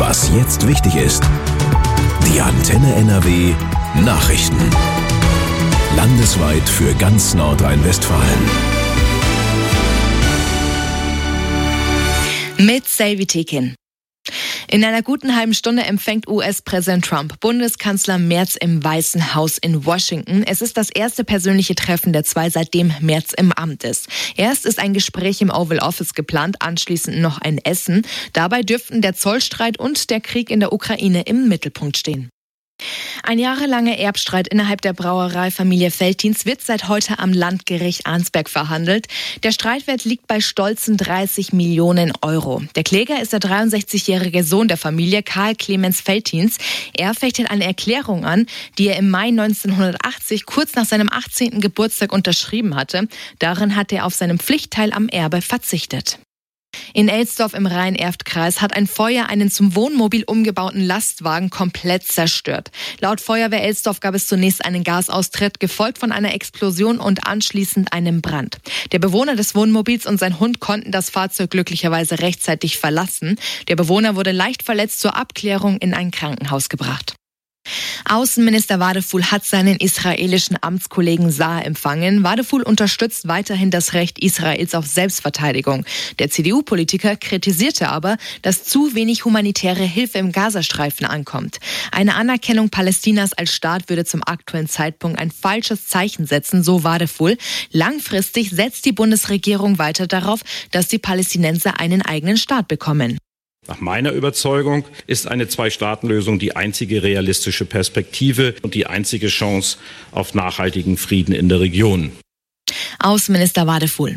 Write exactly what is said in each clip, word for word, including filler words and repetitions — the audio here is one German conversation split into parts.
Was jetzt wichtig ist. Die Antenne N R W Nachrichten. Landesweit für ganz Nordrhein-Westfalen. Mit Selvi Tekin. In einer guten halben Stunde empfängt U S-Präsident Trump Bundeskanzler Merz im Weißen Haus in Washington. Es ist das erste persönliche Treffen der zwei, seitdem Merz im Amt ist. Erst ist ein Gespräch im Oval Office geplant, anschließend noch ein Essen. Dabei dürften der Zollstreit und der Krieg in der Ukraine im Mittelpunkt stehen. Ein jahrelanger Erbstreit innerhalb der Brauereifamilie Veltins wird seit heute am Landgericht Arnsberg verhandelt. Der Streitwert liegt bei stolzen dreißig Millionen Euro. Der Kläger ist der dreiundsechzigjährige Sohn der Familie, Karl Clemens Veltins. Er fechtet eine Erklärung an, die er im Mai neunzehnhundertachtzig, kurz nach seinem achtzehnten Geburtstag, unterschrieben hatte. Darin hat er auf seinen Pflichtteil am Erbe verzichtet. In Elsdorf im Rhein-Erft-Kreis hat ein Feuer einen zum Wohnmobil umgebauten Lastwagen komplett zerstört. Laut Feuerwehr Elsdorf gab es zunächst einen Gasaustritt, gefolgt von einer Explosion und anschließend einem Brand. Der Bewohner des Wohnmobils und sein Hund konnten das Fahrzeug glücklicherweise rechtzeitig verlassen. Der Bewohner wurde leicht verletzt zur Abklärung in ein Krankenhaus gebracht. Außenminister Wadephul hat seinen israelischen Amtskollegen Saar empfangen. Wadephul unterstützt weiterhin das Recht Israels auf Selbstverteidigung. Der C D U-Politiker kritisierte aber, dass zu wenig humanitäre Hilfe im Gazastreifen ankommt. Eine Anerkennung Palästinas als Staat würde zum aktuellen Zeitpunkt ein falsches Zeichen setzen, so Wadephul. Langfristig setzt die Bundesregierung weiter darauf, dass die Palästinenser einen eigenen Staat bekommen. Nach meiner Überzeugung ist eine Zwei-Staaten-Lösung die einzige realistische Perspektive und die einzige Chance auf nachhaltigen Frieden in der Region. Außenminister Wadephul.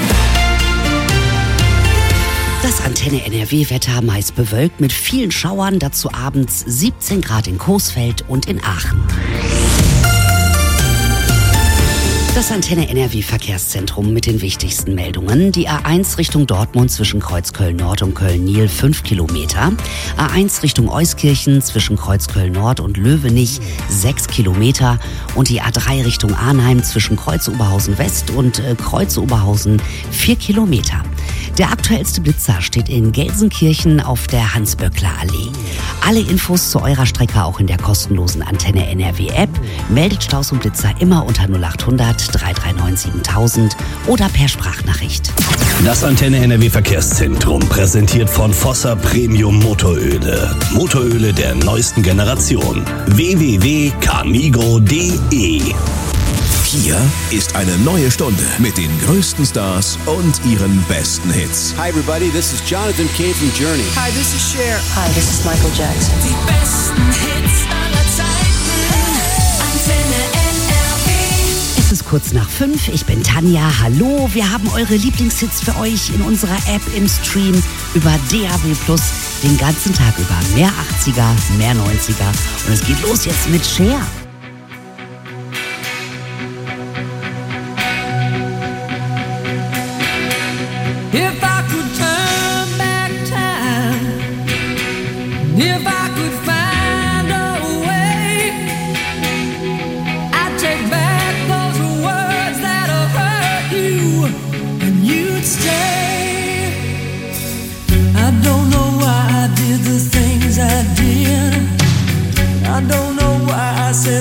Das Antenne N R W-Wetter meist bewölkt mit vielen Schauern, dazu abends siebzehn Grad in Coesfeld und in Aachen. Das Antenne N R W-Verkehrszentrum mit den wichtigsten Meldungen. Die A eins Richtung Dortmund zwischen Kreuzköln-Nord und Köln-Nil fünf Kilometer. A eins Richtung Euskirchen zwischen Kreuzköln-Nord und Löwenich sechs Kilometer. Und die A drei Richtung Arnheim zwischen Kreuz-Oberhausen-West und äh, Kreuz-Oberhausen vier Kilometer. Der aktuellste Blitzer steht in Gelsenkirchen auf der Hans-Böckler-Allee. Alle Infos zu eurer Strecke auch in der kostenlosen Antenne N R W-App. Meldet Staus und Blitzer immer unter null acht hundert drei drei neun siebentausend oder per Sprachnachricht. Das Antenne N R W Verkehrszentrum präsentiert von Fossa Premium Motoröle. Motoröle der neuesten Generation. w w w punkt camigo punkt de. Hier ist eine neue Stunde mit den größten Stars und ihren besten Hits. Hi everybody, this is Jonathan Cain from Journey. Hi, this is Cher. Hi, this is Michael Jackson. Die besten Hits aller Zeiten. Antenne N R W. Es ist kurz nach fünf, ich bin Tanja, hallo. Wir haben eure Lieblingshits für euch in unserer App im Stream über D A B plus, den ganzen Tag über. Mehr achtziger, mehr neunziger. Und es geht los jetzt mit Cher. If I could turn back time, if I could find a way, I'd take back those words that have hurt you, and you'd stay. I don't know why I did the things I did. I don't know why I said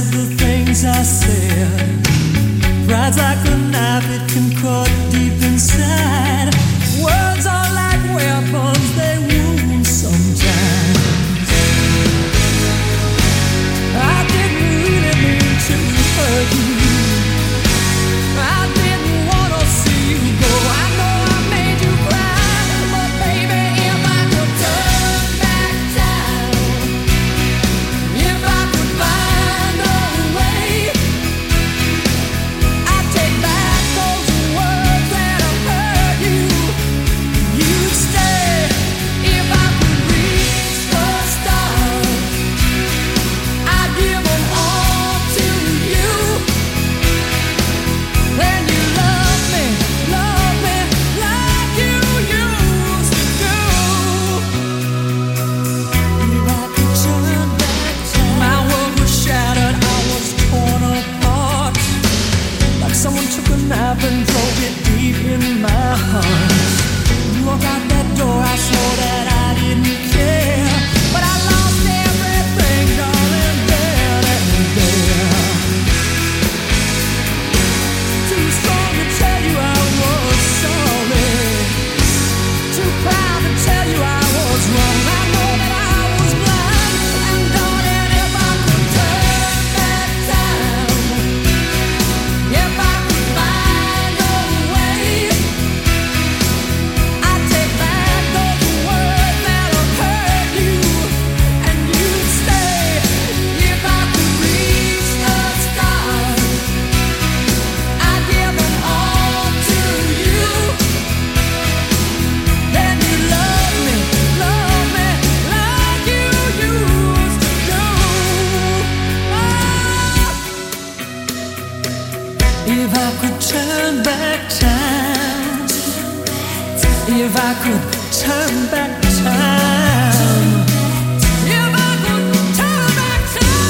If I could turn back time, if I could turn back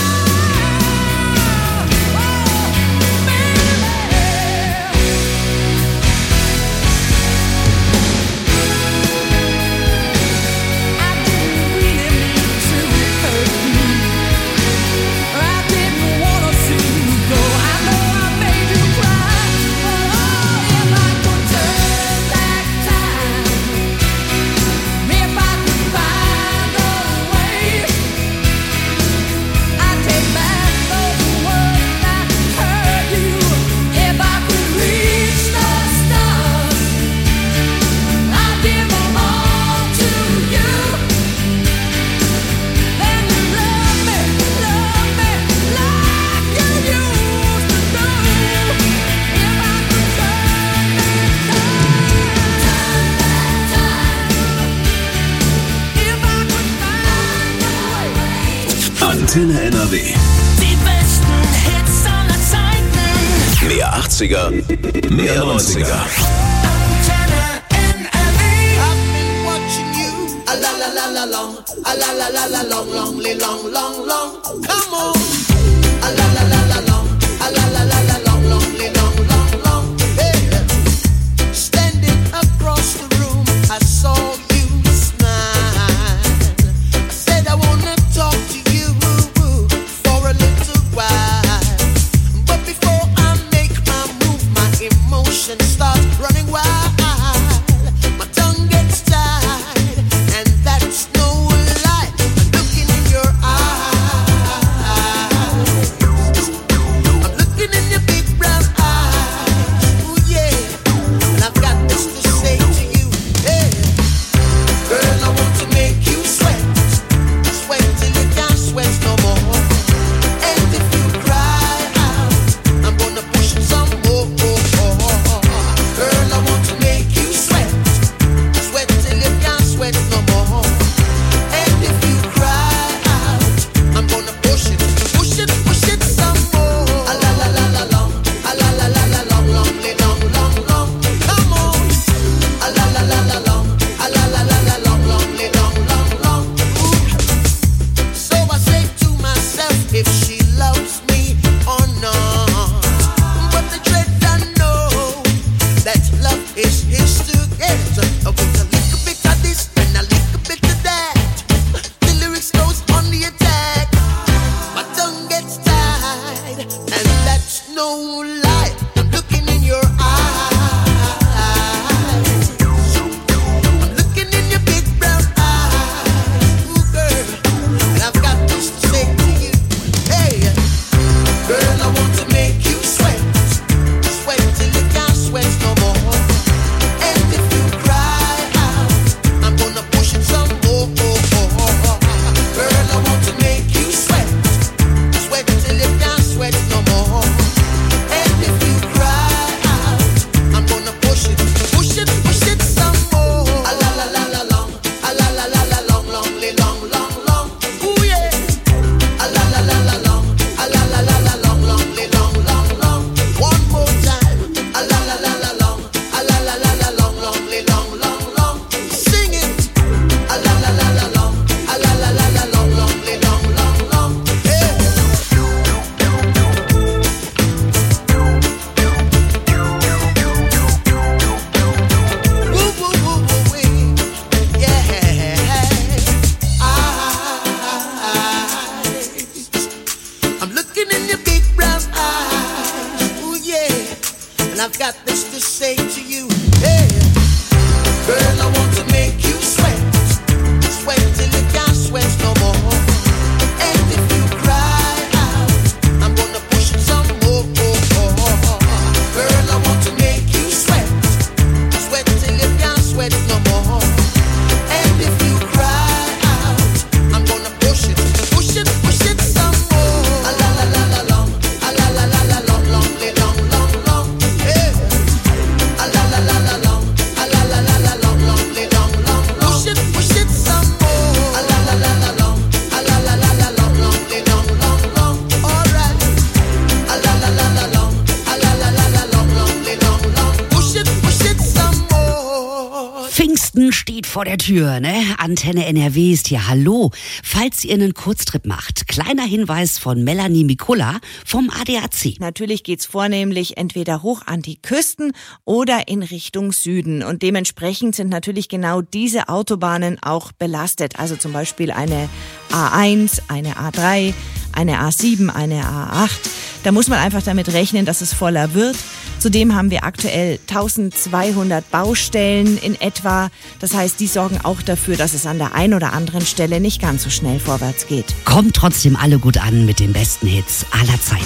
time, oh, baby, I didn't really mean to hurt you. I didn't wanna see you go. I know I made you cry, but oh, if I could turn back time, if I could find a way, I'd take back those words that hurt you. If I could reach the stars, I'd give them all to you. Then you love me, love me like you used to do. If I could turn back time, Antenne N R W. die besten Hits aller Zeiten. Mehr achtziger, mehr neunziger. Antenne N R W. I've been watching you a la la la la long, a la la la la long, long, long, long, long. Come on, a la la la la long, a la la la la long, long, long, long, long. Hey, standing across the room, I saw you smile. I said I wanna talk to you for a little while, but before I make my move, my emotions start running wild. My tongue gets tied, and that's no lie. I'm looking in your eyes. I'm looking in your big brown eyes. Ooh yeah, and I've got this to say to you. Hey, girl, I want to make you sweat, sweat till you can't sweat no more. And if you cry out, I'm gonna push it some more. Girl, I want to make you sweat, sweat till you can't sweat no more. And if you cry out, I'm gonna push it, push it, push it some more. A la la la la long, a la la la la long, long, long, long, long. Come on, a la la la la long, a la la la la long, long, long, long, long. Ooh. So I say to myself, if she loves me or not. But the dread I know that love is his to get. With a little bit of this and a little bit of that, the lyrics goes on the attack. My tongue gets tied, and that's no lie. I'm looking in your eyes. I'm looking in your big brown eyes. Ooh, girl, and I've got this to say to you. Hey, girl, I want to make you sweat, sweat till you can't sweat no more. And if you cry out, I'm gonna push it some more. Girl, I want to make you sweat, sweat till you can't sweat no more. And if you cry out, I'm gonna push it, push it, push it some more. A la la la la long, a la la la la long, long, long, long, long. Ooh yeah. A la la la la long, a la la la la long, long, long, long, long. One more time. A la la la la long, a la la la la long, long, long, long, long. Sing it. A la la la la long, a la la la la long, long, long, long, long. Yeah. Woo woo woo woo wee. Yeah. Eyes. I'm looking in your big brown eyes. Ooh yeah, and I've got this to say to you. Hey, girl, I want to make you sweat, sweat till you can't sweat no more. And if you cry out, I'm gonna push it some more. Girl, I want to make you sweat, sweat till you can't sweat no more. And if you cry out, I'm gonna push it, push it, push it some more. A la la la la long, a la la la la long, long, long, long, long. Hey, a la la la la long, a la la la la long, long, long, long, long. Push it, push it some more. A la la la la long, Pfingsten steht vor der Tür, ne? Antenne N R W ist hier. Hallo. Falls ihr einen Kurztrip macht, kleiner Hinweis von Melanie Mikula vom A D A C. Natürlich geht's vornehmlich entweder hoch an die Küsten oder in Richtung Süden. Und dementsprechend sind natürlich genau diese Autobahnen auch belastet. Also zum Beispiel eine A eins, eine A drei, eine A sieben, eine A acht. Da muss man einfach damit rechnen, dass es voller wird. Zudem haben wir aktuell eintausendzweihundert Baustellen in etwa. Das heißt, die sorgen auch dafür, dass es an der einen oder anderen Stelle nicht ganz so schnell vorwärts geht. Kommt trotzdem alle gut an mit den besten Hits aller Zeiten.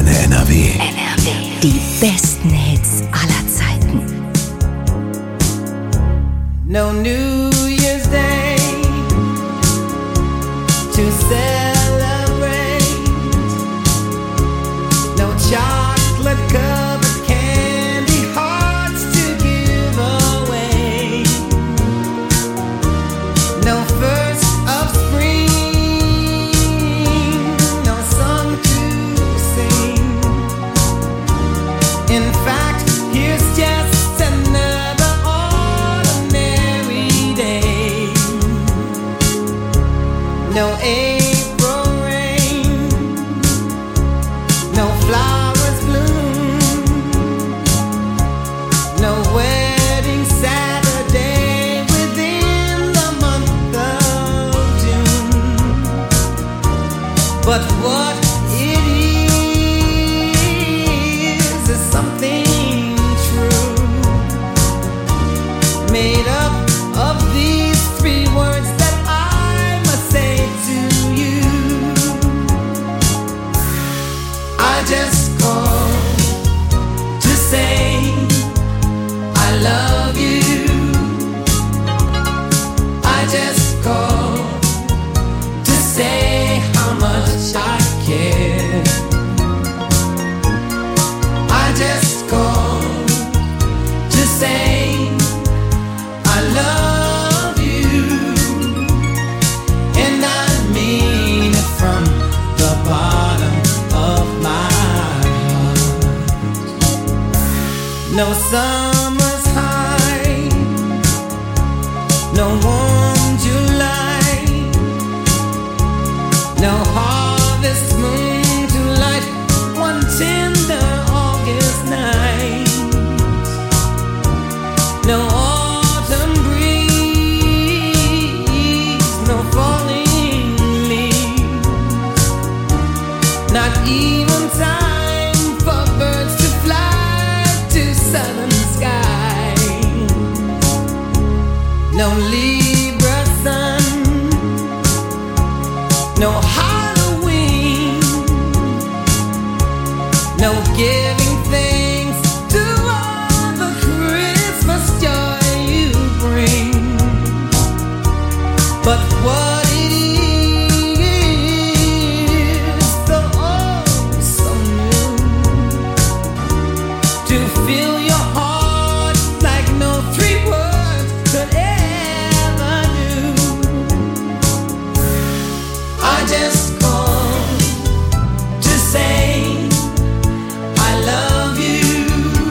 Antenne N R W. N R W. Die besten Hits aller Zeiten. No New Year's Day to celebrate. No chocolate covered candy hearts to give away. No first of spring, no song to sing. In fact, here's just another ordinary day. No April rain, no flowers bloom, no wedding Saturday within the month of June. But what it is is something true, made up of these three words that I must say to you. I just called to say I love you. I just called to say how much I care. I just called to say I love you, and I mean it from the bottom of my heart. No summer's high, no warm July, no harvest moon to light one tender August night. No autumn breeze, no falling leaves, not even time for birds to fly to southern skies. No Libra sun, no Halloween, no giving thanks to all the Christmas joy you bring. But what it is, so oh so new, to fill your heart like no three words could ever do. I just called to say I love you.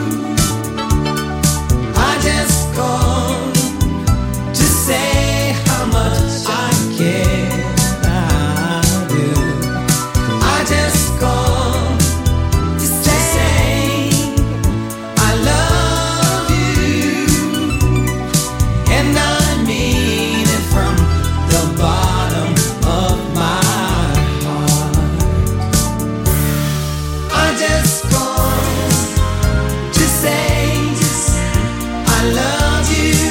I just called to say how much I care. I do. I just called to say I love you, and I mean it from the bottom of my heart. I just called to say I love you.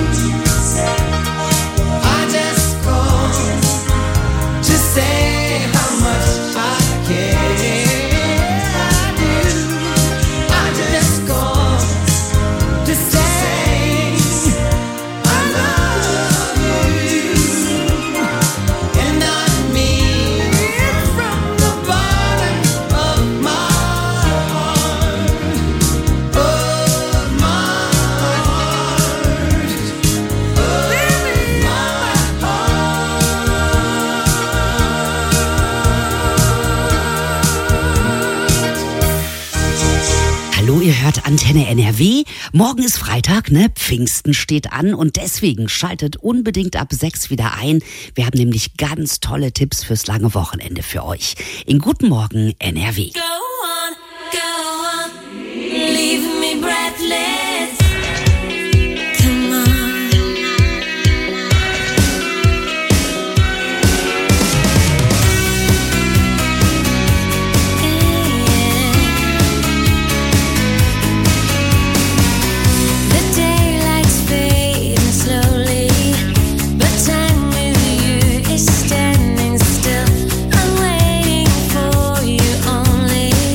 I just called to say how much I care. I do. I just called to say I love you, and I mean it from the bottom of my heart, of my heart, of my Hallo, ihr hört Antenne N R W. Morgen ist Freitag, ne? Pfingsten steht an und deswegen schaltet unbedingt ab sechs wieder ein. Wir haben nämlich ganz tolle Tipps fürs lange Wochenende für euch. In Guten Morgen N R W. Go on, go on, leave me breathless. Come on. The daylight's fading slowly, but time with you is standing still. I'm waiting for you only.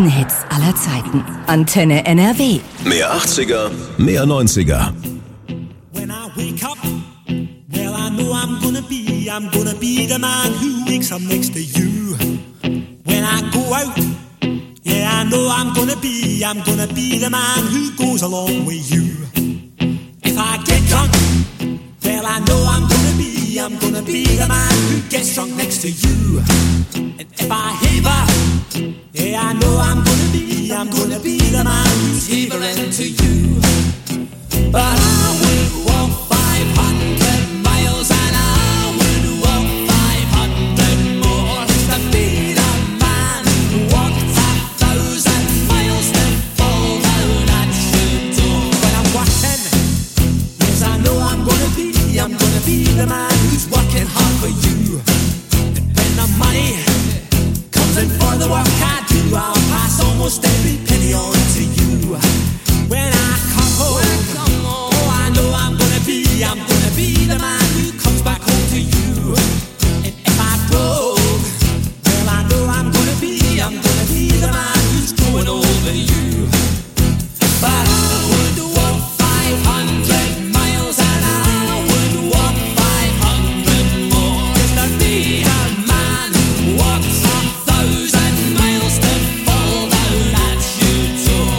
besten Hits aller Zeiten. Antenne N R W. Mehr achtziger, mehr neunziger. When I wake up, well I know I'm gonna be, I'm gonna be the man who wakes up next to you. When I go out, yeah I know I'm gonna be, I'm gonna be the man who goes along with you. If I get drunk, well I know I'm gonna be, I'm gonna be the man who gets drunk next to you. And if I haver, yeah I know I'm gonna be, I'm gonna be the man who's havering to you. But I would walk five hundred miles and I would walk five hundred more just to be the man who walked a thousand miles to fall down at your door. When I'm walking, yes I know I'm gonna be, I'm gonna be the man who's working hard for you. And when the money comes in for the work I do, I'll pass almost every penny on to you. When I come home, when I come home, oh I know I'm gonna be, I'm gonna be the man who comes back home to you. And if I broke, well I know I'm gonna be, I'm gonna be the man who's going over you. But I would walk five hundred miles and I would walk five hundred more just to be the man who walks a thousand miles to fall down at your door.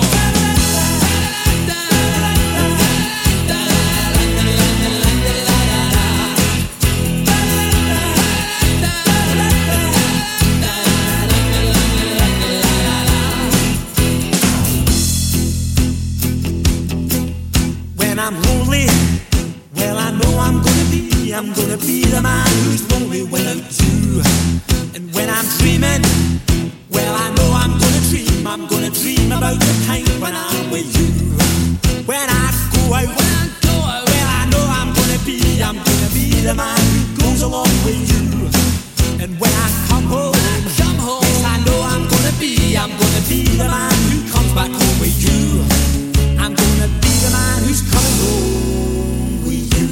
When I'm lonely, well I know I'm gonna be, I'm gonna be the man who's lonely without you. And when I'm dreaming, well I know I'm gonna dream, I'm gonna dream about the time when I'm with you. When I go out, when I go out, well I know I'm gonna be, I'm gonna be the man who goes along with you. And when I come home, when I come home, yes I know I'm gonna be, I'm gonna be the man who comes back home with you. I'm gonna be the man who's coming home with you.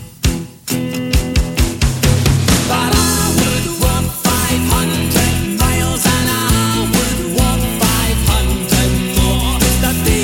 But I would walk five hundred miles and I would walk five hundred more just to be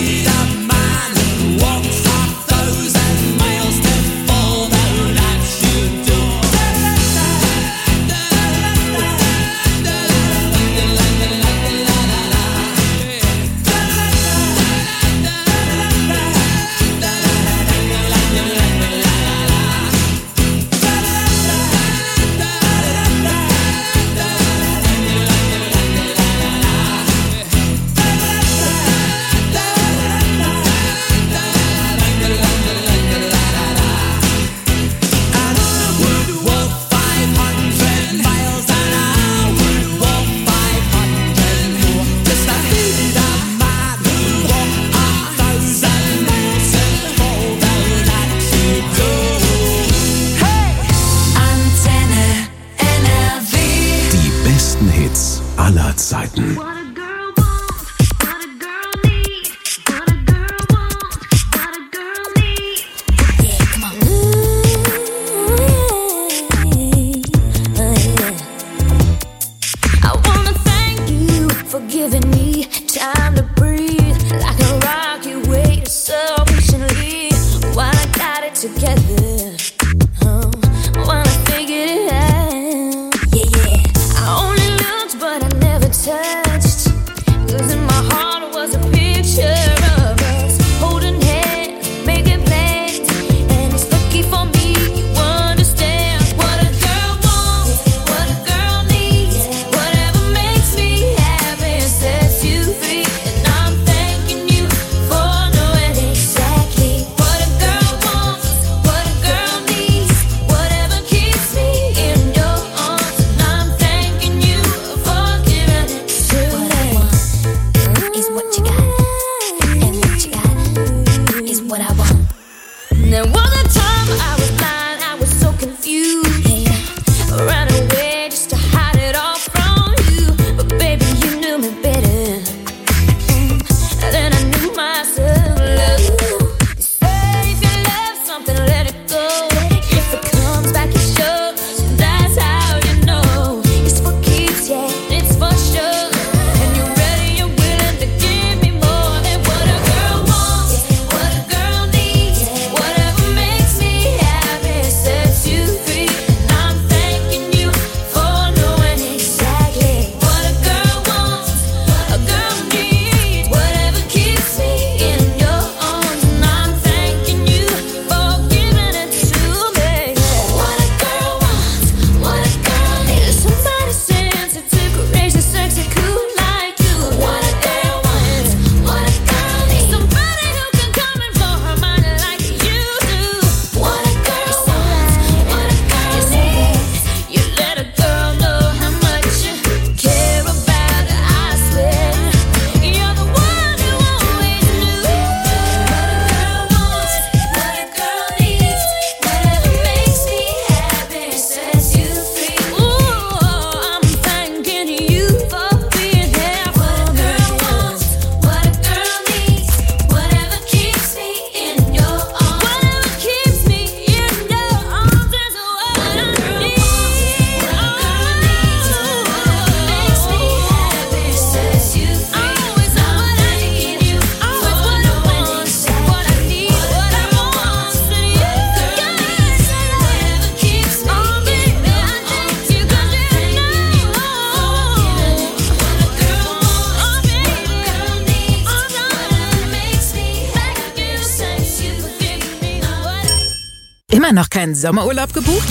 Immer noch keinen Sommerurlaub gebucht?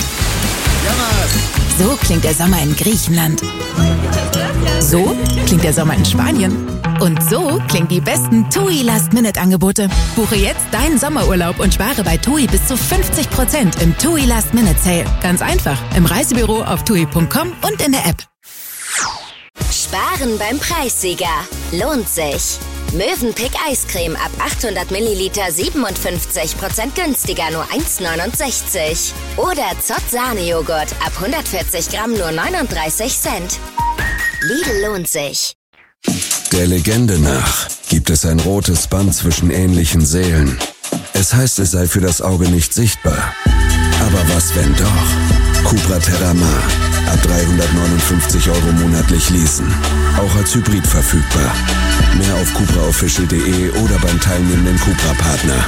So klingt der Sommer in Griechenland. So klingt der Sommer in Spanien. Und so klingen die besten TUI Last-Minute-Angebote. Buche jetzt deinen Sommerurlaub und spare bei TUI bis zu fünfzig Prozent im TUI Last-Minute-Sale. Ganz einfach. Im Reisebüro auf tui punkt com und in der App. Sparen beim Preissieger. Lohnt sich. Mövenpick Eiscreme ab achthundert Milliliter siebenundfünfzig Prozent günstiger, nur eins neunundsechzig. Oder Zott Sahnejoghurt ab hundertvierzig Gramm nur neununddreißig Cent. Lidl lohnt sich. Der Legende nach gibt es ein rotes Band zwischen ähnlichen Seelen. Es heißt, es sei für das Auge nicht sichtbar. Aber was, wenn doch? Cupra Terramar. Ab dreihundertneunundfünfzig Euro monatlich leasen. Auch als Hybrid verfügbar. Mehr auf cupra official punkt de oder beim teilnehmenden Cupra-Partner.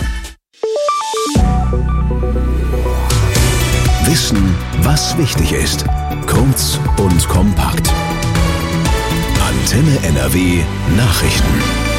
Wissen, was wichtig ist. Kurz und kompakt. Antenne N R W Nachrichten.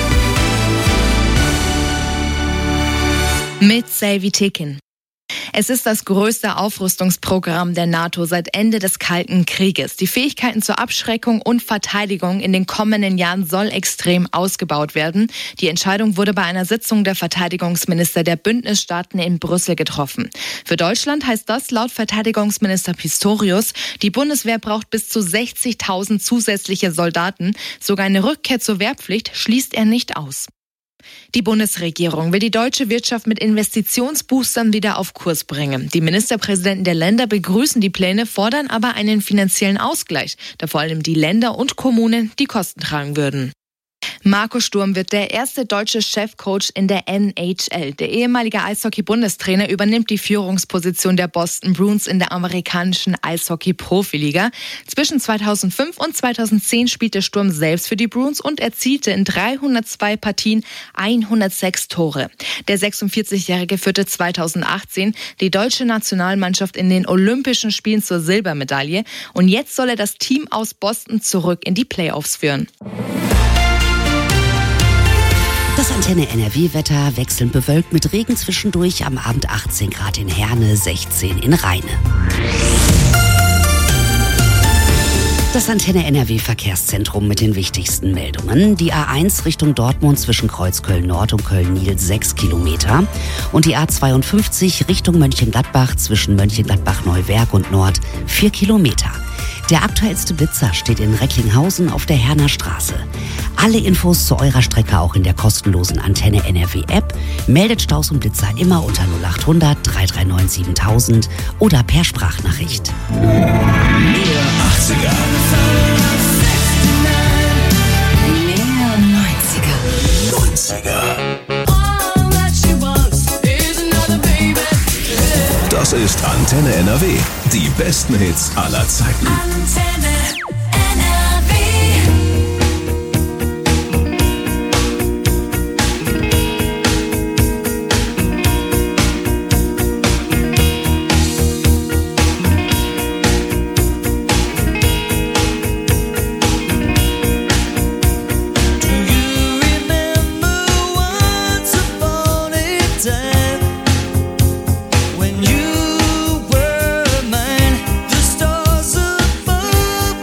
Mit Selvi Tekin. Es ist das größte Aufrüstungsprogramm der NATO seit Ende des Kalten Krieges. Die Fähigkeiten zur Abschreckung und Verteidigung in den kommenden Jahren soll extrem ausgebaut werden. Die Entscheidung wurde bei einer Sitzung der Verteidigungsminister der Bündnisstaaten in Brüssel getroffen. Für Deutschland heißt das laut Verteidigungsminister Pistorius, die Bundeswehr braucht bis zu sechzigtausend zusätzliche Soldaten. Sogar eine Rückkehr zur Wehrpflicht schließt er nicht aus. Die Bundesregierung will die deutsche Wirtschaft mit Investitionsboostern wieder auf Kurs bringen. Die Ministerpräsidenten der Länder begrüßen die Pläne, fordern aber einen finanziellen Ausgleich, da vor allem die Länder und Kommunen die Kosten tragen würden. Marco Sturm wird der erste deutsche Chefcoach in der N H L. Der ehemalige Eishockey-Bundestrainer übernimmt die Führungsposition der Boston Bruins in der amerikanischen Eishockey-Profiliga. Zwischen zweitausendfünf und zweitausendzehn spielte Sturm selbst für die Bruins und erzielte in dreihundertzwei Partien hundertsechs Tore. Der sechsundvierzigjährige führte zweitausendachtzehn die deutsche Nationalmannschaft in den Olympischen Spielen zur Silbermedaille. Und jetzt soll er das Team aus Boston zurück in die Playoffs führen. Das Antenne N R W-Wetter wechselnd bewölkt mit Regen zwischendurch, am Abend achtzehn Grad in Herne, sechzehn in Rheine. Das Antenne N R W-Verkehrszentrum mit den wichtigsten Meldungen. Die A eins Richtung Dortmund zwischen Kreuzköln Nord und Köln-Niel sechs Kilometer. Und die A zweiundfünfzig Richtung Mönchengladbach zwischen Mönchengladbach-Neuwerk und Nord vier Kilometer. Der aktuellste Blitzer steht in Recklinghausen auf der Herner Straße. Alle Infos zu eurer Strecke auch in der kostenlosen Antenne N R W App. Meldet Staus und Blitzer immer unter null achthundert drei drei neun siebentausend oder per Sprachnachricht. Mehr achtziger. Mehr neunziger. neunziger. Das ist Antenne N R W. Die besten Hits aller Zeiten. Antenne N R When you were mine, the stars above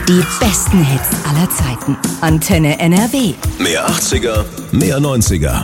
Die besten Hits aller Zeiten. Antenne N R W. Mehr achtziger, mehr neunziger.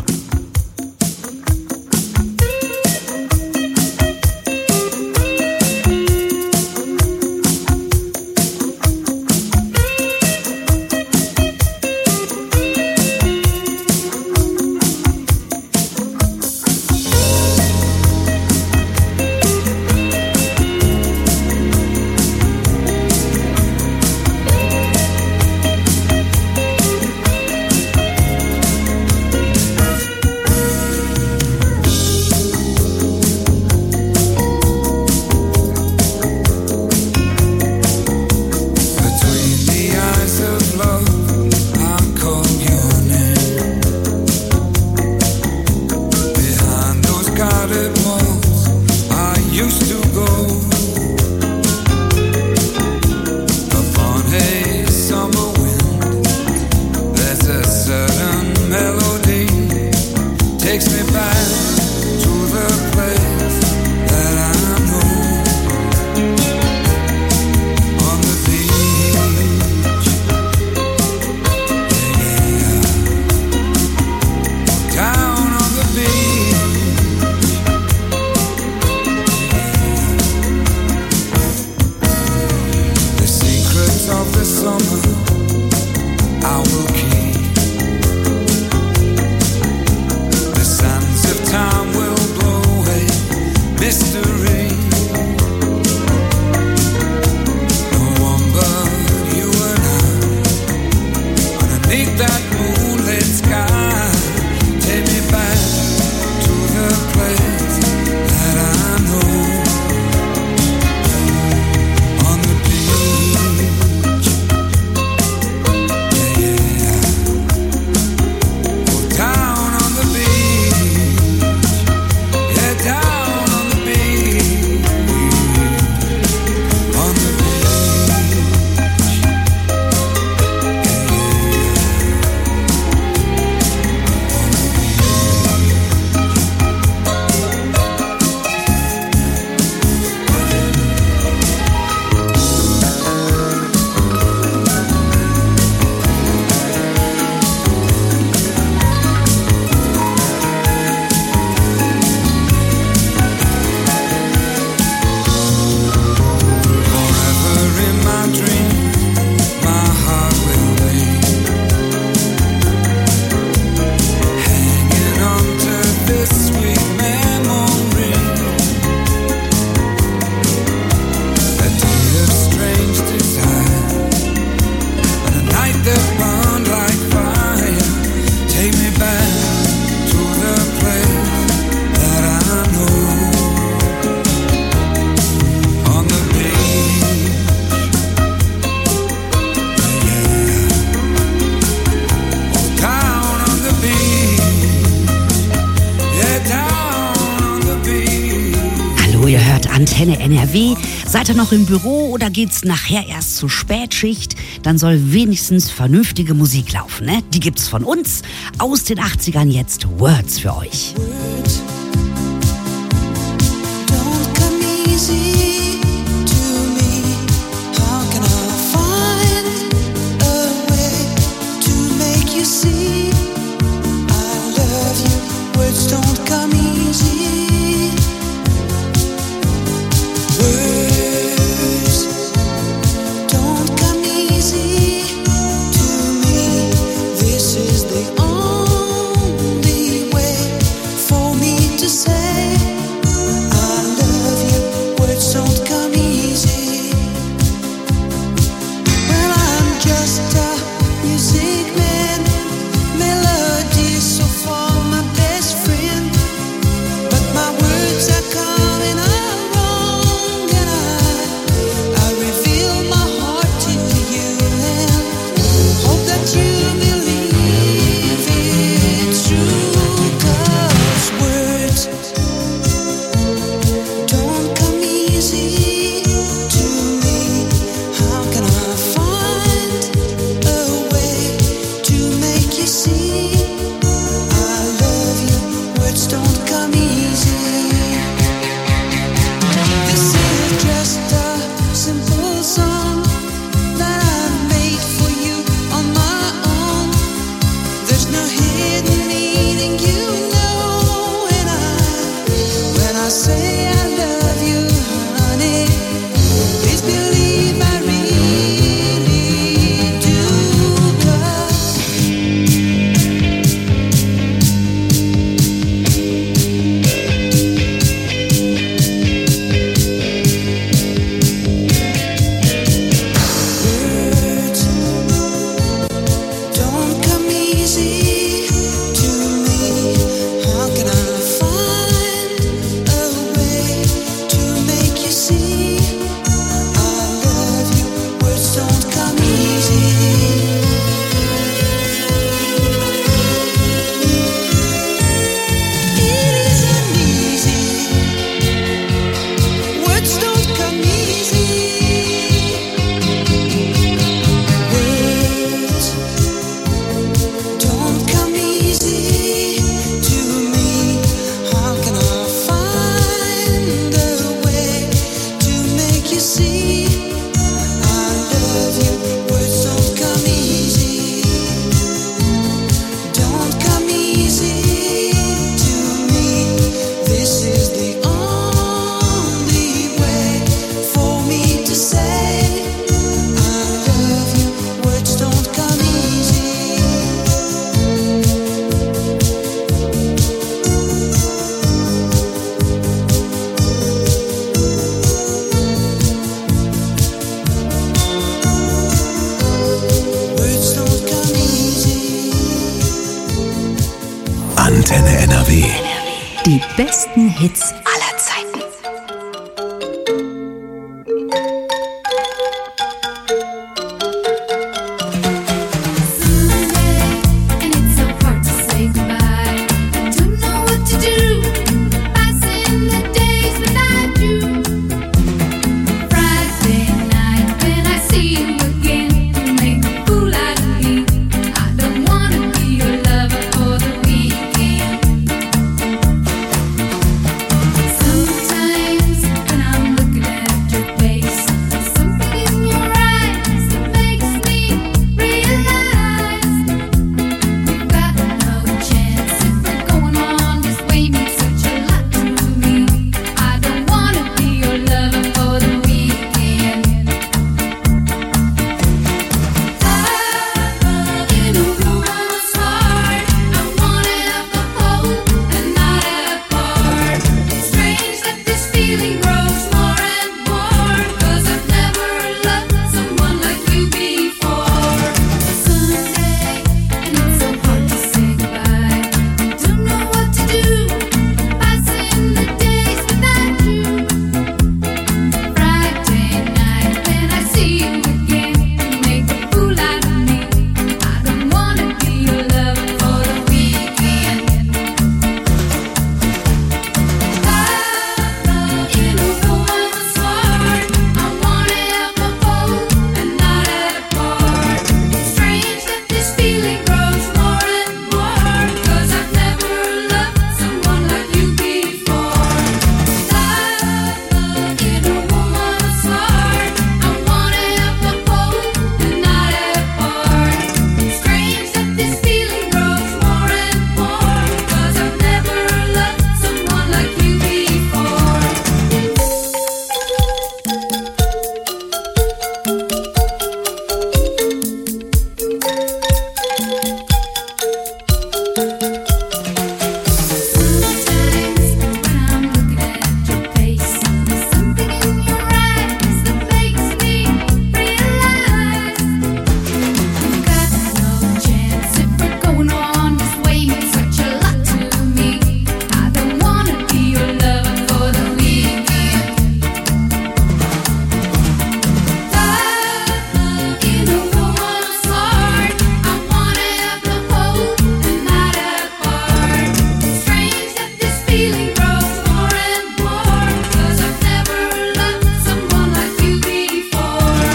Antenne N R W. Seid ihr noch im Büro oder geht's nachher erst zur Spätschicht? Dann soll wenigstens vernünftige Musik laufen, ne? Die gibt's von uns aus den achtzigern jetzt. Words für euch. This is the only way for me to Words don't come easy. Words don't come easy to me. How can I find a way to make you see I love you? Words don't come easy. Don't come easy to me. This is the only way for me to say I love you. Words don't come easy. Words don't come easy. Antenne N R W. Die besten Hits aller Zeiten. And it's so hard to say goodbye. Don't know what to do. Passing the days without you. Friday night when I see you again, you make a fool out of me. I don't wanna be your lover for the weekend. Sometimes when I'm looking at your face, there's something in your eyes that makes me realize we've got no chance. If we're going on this way, means such a lot to me. I don't wanna be your lover for the weekend. In a woman's heart, I wanna have a home and not a part. Strange that this feeling grows more and more, 'cause I've never loved someone like you before. Sunday, and it's so hard to say goodbye. Don't know what to do. Passing the days without you. Friday night when I see you again, you make a fool out of me. I don't wanna be your lover for the weekend. In a woman's heart, I wanna have a home and not a part. Strange that this feeling grows more and more, 'cause I've never loved someone like you before. In a woman's heart, I wanna have a home and not a part. Strange that this feeling grows more and more, 'cause I've never loved someone like you before. Sometimes when I'm looking at your face, there's something in your eyes that makes me realize we've got no chance. If we're going on this way, means such a lot to me. I don't wanna be your lover for the weekend. In a woman's heart, I wanna have a home and not a part. Strange that this feeling grows more and more, 'cause I've never loved someone like you before.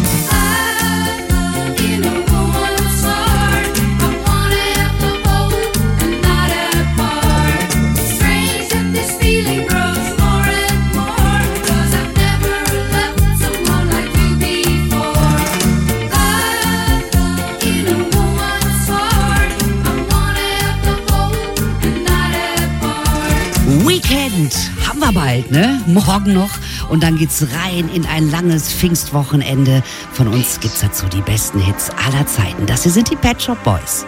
In a woman's heart, I wanna have a home and not a part. Strange that this feeling grows more and more, 'cause I've never loved someone like you before. In a woman's heart, I wanna have a home and not a part. Weekend haben wir bald, ne? Morgen noch. Und dann geht's rein in ein langes Pfingstwochenende. Von uns gibt's dazu die besten Hits aller Zeiten. Das hier sind die Pet Shop Boys.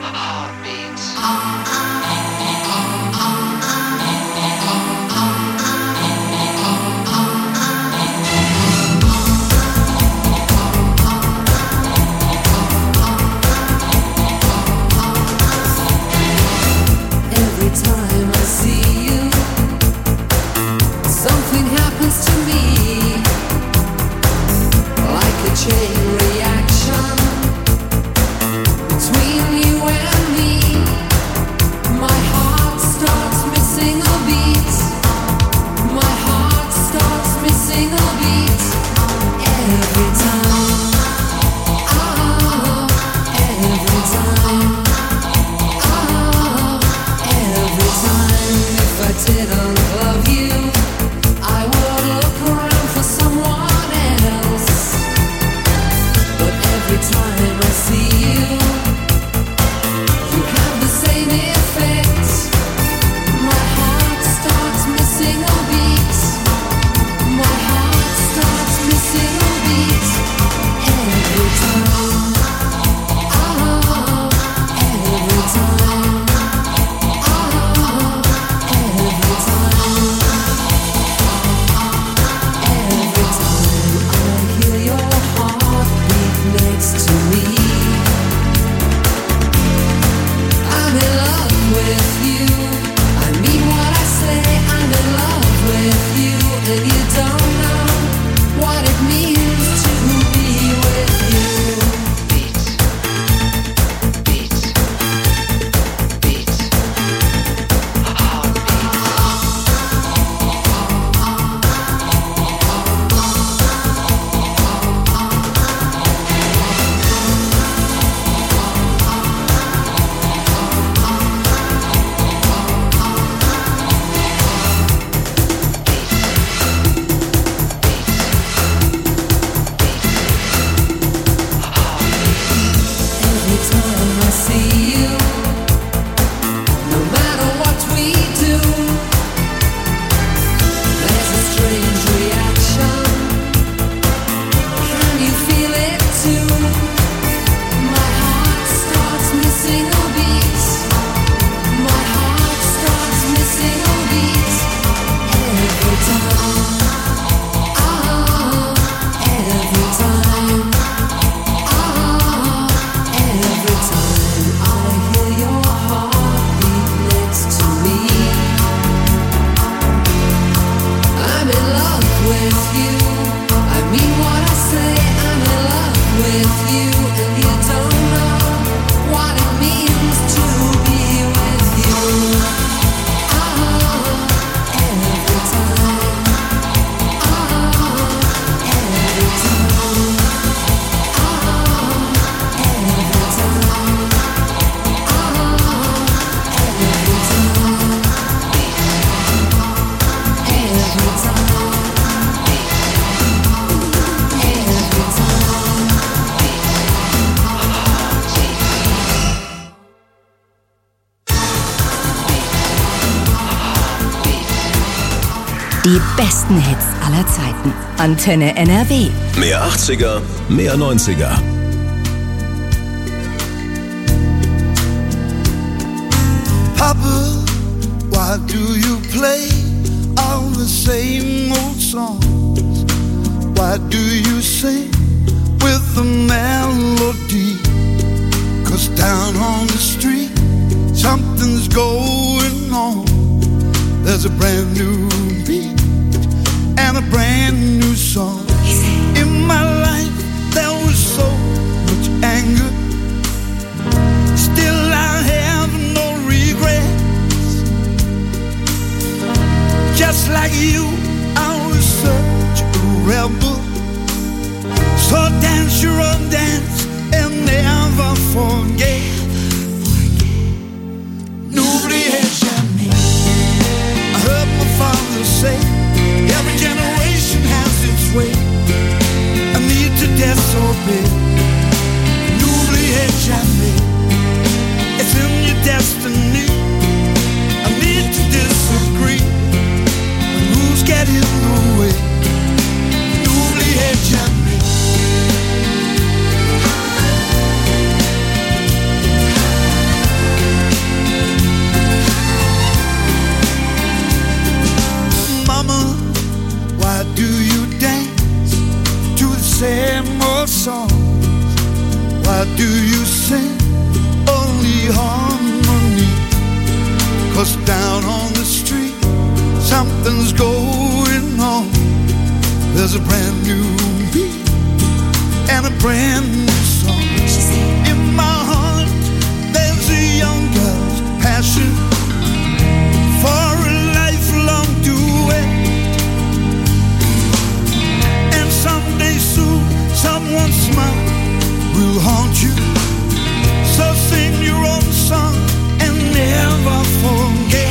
Every time I see you, something happens to me, like a chain reaction between you and me. Die besten Hits aller Zeiten. Antenne N R W. Mehr achtziger, mehr neunziger. Papa, why do you play all the same old songs? Why do you sing with the melody? 'Cause down on the street, something's going on. There's a brand new beat and a brand new song. In my life there was so much anger, still I have no regrets. Just like you, I was such a rebel. So dance your own dance and never forget. N'oubliez jamais. I heard my father say, every generation has its way. I need to disobey. N'oubliez jamais. It's in your destiny. I need to disagree. When rules get in the way. N'oubliez jamais. Mama, why do you dance to the same old songs? Why do you sing only harmony? 'Cause down on the street, something's going on. There's a brand new beat and a brand new song. In my heart, there's a young girl's passion for a lifelong duet. And someday soon, someone's smile will haunt you. So sing your own song and never forget.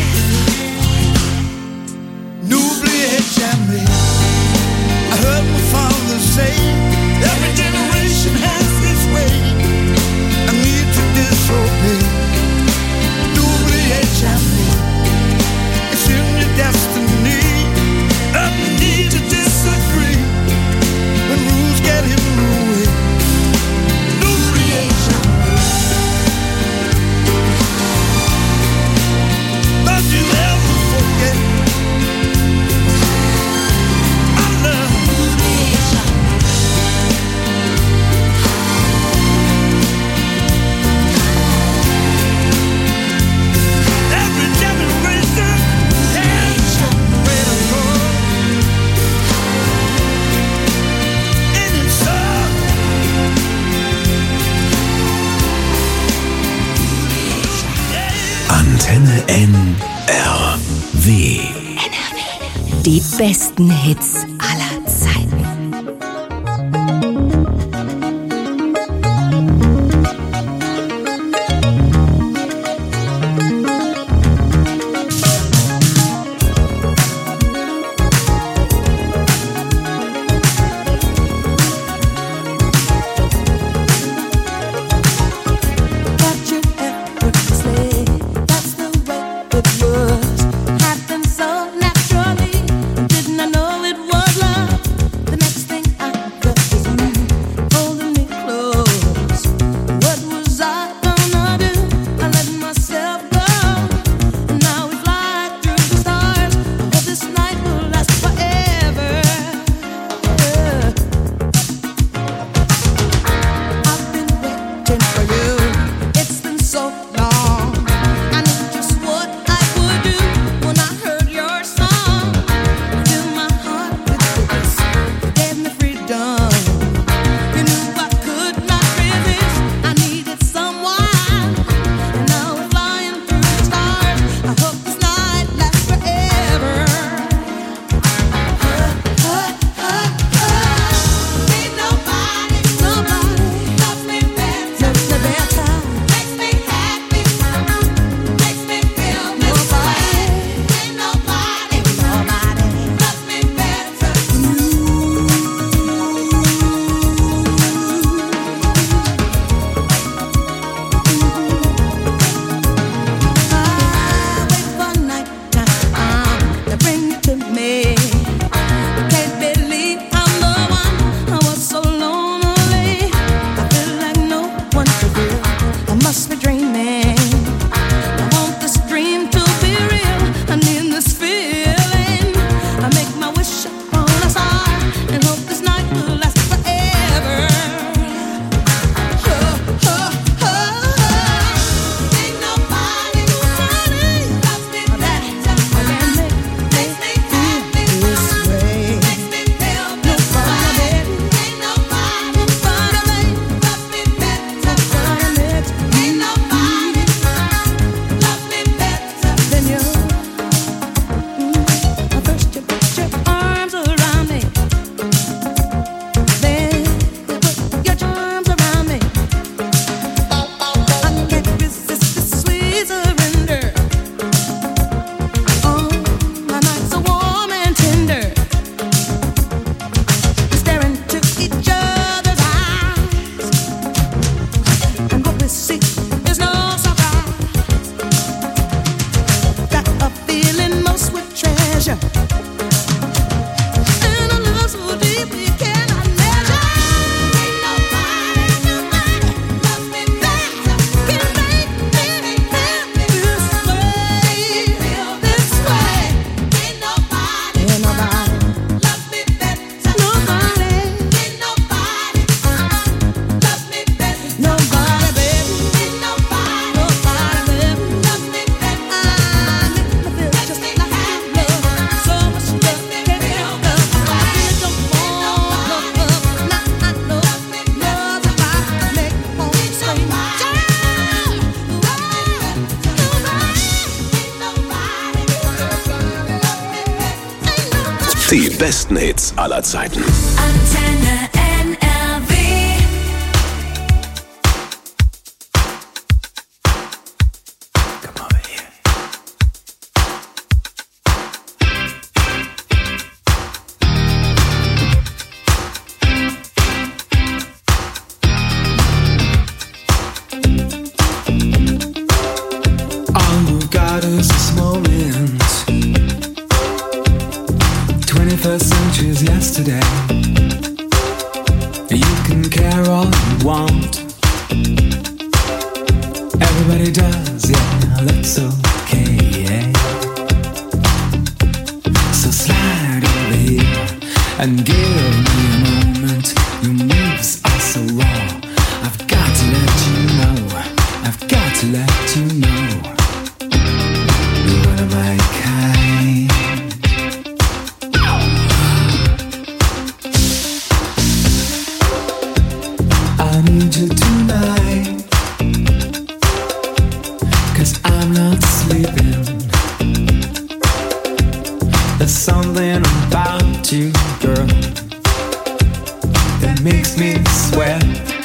N'oubliez jamais. I heard my father say, every generation has its way. I need to disobey. N'oubliez jamais. It's in your destiny. I need to disagree when rules get in the way. N'oubliez jamais. Don't you ever forget. I love. N'oubliez jamais. Every generation has a way to go. And it's up. Antenne N R W. Die besten Hits aller Zeiten. Got your effortlessly, that's the way it was. Happened so naturally, didn't I know it was love? Die besten Hits aller Zeiten. Antenne N R W. All we've got is this moment. twenty-first century is yesterday. You can care all you want. Everybody does, yeah, that's okay, yeah. So slide over here and give me a moment. Your moves are so raw. I've got to let you know. I've got to let you know. You're one of my kind. I need you tonight, 'cause I'm not sleeping. There's something about you, girl, that makes me sweat.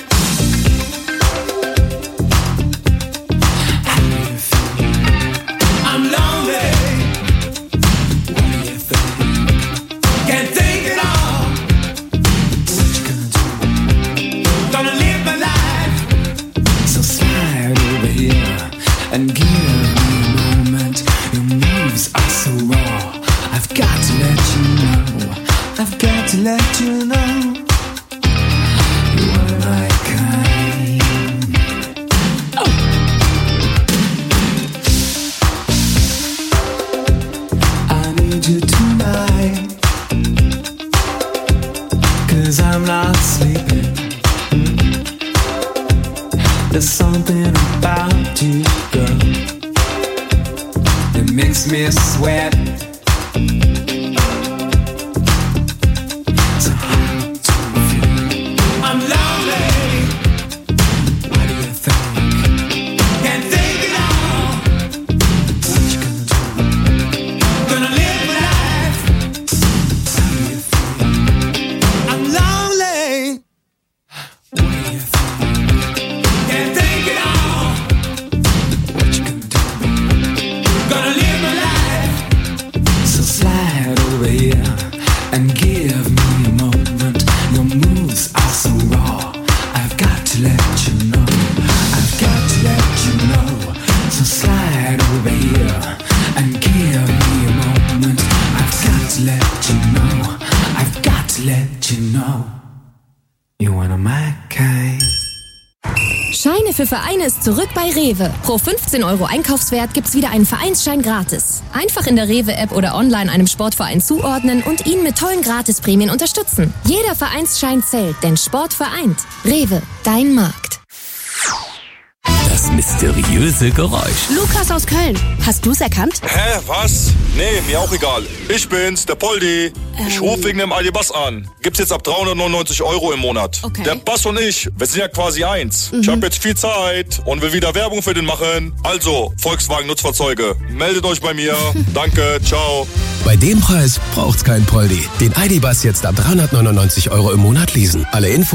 I'm lonely. What do you think? Can't think at all. What you gonna do? Gonna live my life. So slide over here and give me a moment. Your moves are so raw. I've got to let you know. I've got to let you know. You're one of my kind. Oh. I need you tonight, 'cause I'm not sleeping. There's something about you, girl, that makes me sweat. So how do you feel? I'm lonely. What do you think? Can't think at all. What you gonna do? Gonna live my life. How do you feel? I'm lonely. What do you think? Can't think at all. What you gonna do? Gonna live my life. So slide over here and give me a moment. Your moves are so raw. I've got to let you know. I've got to let you know. So slide over here and give me a moment. I've got to let you know. I've got to let you know. You're one of my kind. Scheine für Vereine ist zurück bei Rewe. Pro fünfzehn Euro Einkaufswert gibt's wieder einen Vereinsschein gratis. Einfach in der Rewe-App oder online einem Sportverein zuordnen und ihn mit tollen Gratisprämien unterstützen. Jeder Vereinsschein zählt, denn Sport vereint. Rewe, dein Markt. Das mysteriöse Geräusch. Lukas aus Köln, hast du's erkannt? Hä, was? Nee, mir auch egal. Ich bin's, der Poldi. Ich Ähm. ruf wegen dem Aldi Bass an. Gibt's jetzt ab dreihundertneunundneunzig Euro im Monat. Okay. Der Bass und ich, wir sind ja quasi eins. Ich hab jetzt viel Zeit und will wieder Werbung für den machen. Also, Volkswagen Nutzfahrzeuge, meldet euch bei mir. Danke, ciao. Bei dem Preis braucht's keinen Poldi. Den Aldi Bass jetzt ab dreihundertneunundneunzig Euro im Monat leasen. Alle Infos